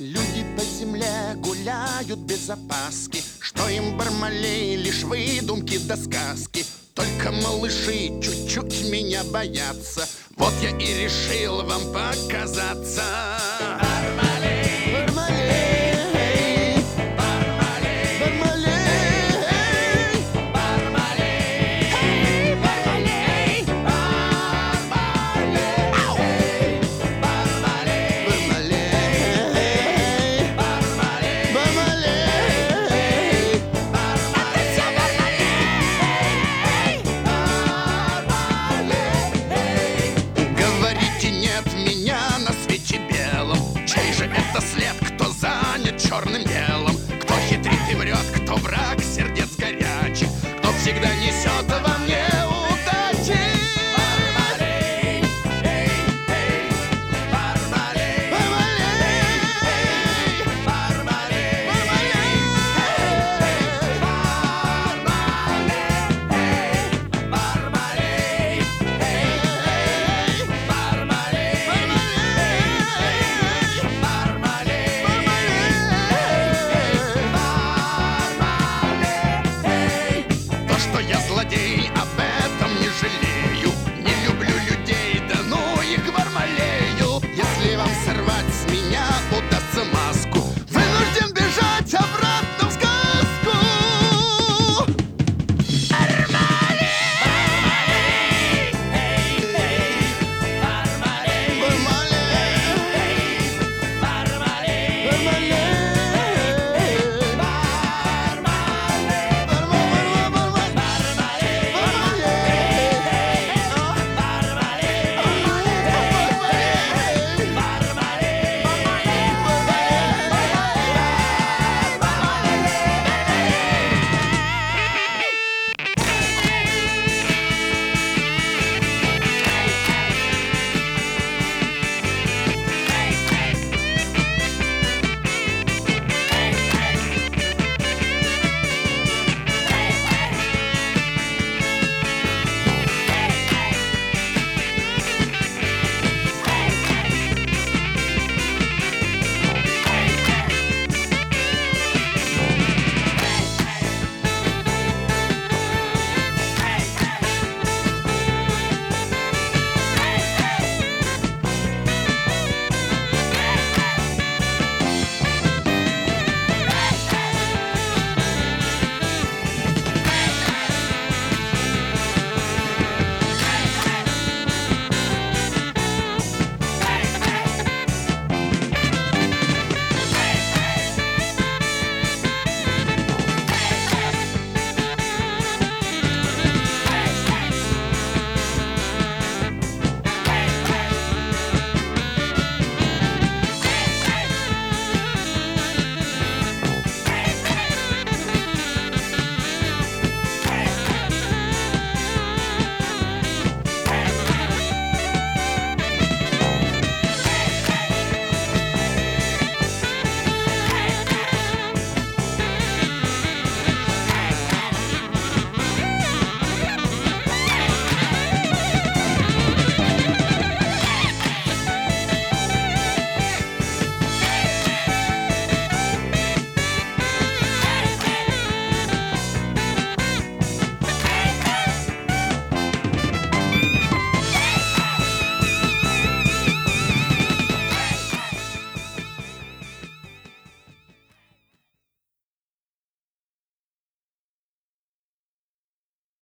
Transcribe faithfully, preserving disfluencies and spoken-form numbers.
Люди по земле гуляют без опаски, что им Бармалей лишь выдумки да сказки. Только малыши чуть-чуть меня боятся, вот я и решил вам показаться. Бармалей, Бармалей, Бармалей, Бармалей, Бармалей, эй, Бармалей, Бармалей, Бармалей, Бармалей, Бармалей, Бармалей. Говорите, нет меня на свете белом. Чей же это след, кто занят черным